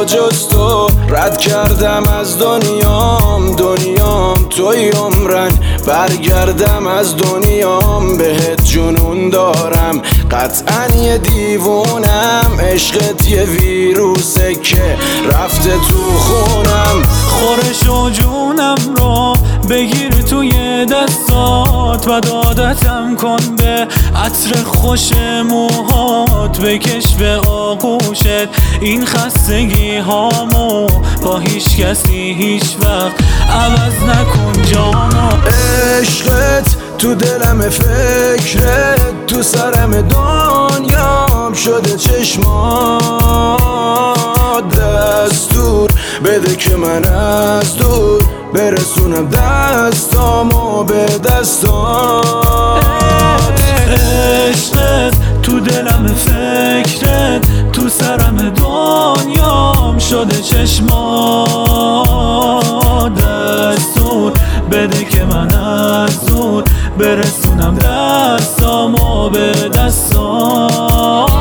و جز تو رد کردم از دنیام توی عمرن برگردم از دنیام بهت جنون دارم قطعا یه دیوونم عشقت یه ویروسه که رفته تو خونم خورش و جونم رو بگیر توی دستات و دادتم کن به عطر خوش موهات بکش به آغوشت این خستگی هامو با هیچ کسی هیچ وقت عوض نکن جانو عشقت تو دلم فکرت تو سرم دنیام شده چشمات دستور بده که من از دور برسونم دستامو به دستات عشقت تو دلم فکرت تو سرم دنیام شده چشمات دستور بده که من از دور برسونم دستامو به دستات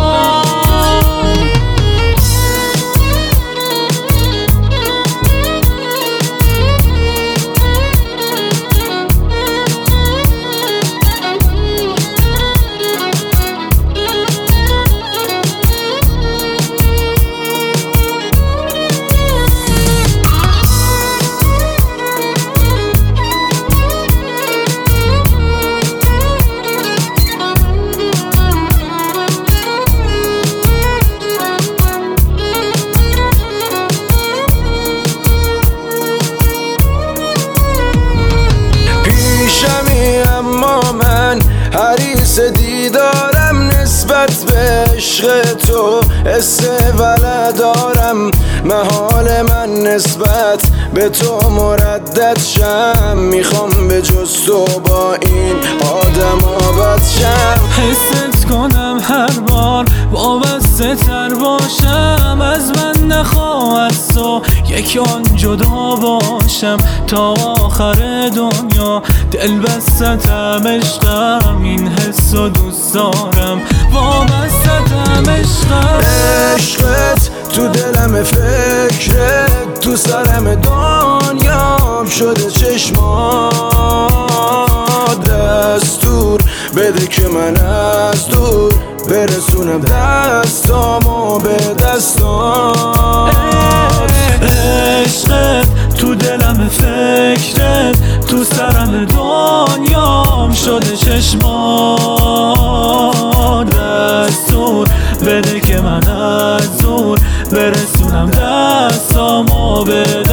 اما من حریص دیدارم نسبت به عشق تو حس ولدارم محال من نسبت به تو مردد شم میخوام به جز تو با این آدم آبد شم حست کنم هر بار وابسته تر باشم از من نخواه از تو یک آن جدا باشم تا آخر دنیا دل بستم عشقم این حس و دوست دارم وابستم عشقم عشقت تو دلم فکرت تو سرم دنیام شده چشمات دستور بده که من از دور برسونم دستامو به دستات عشقت تو دلم فکرت تو سرم دنیام شده چشمات دستور بده که من از دور برسونم دستامو به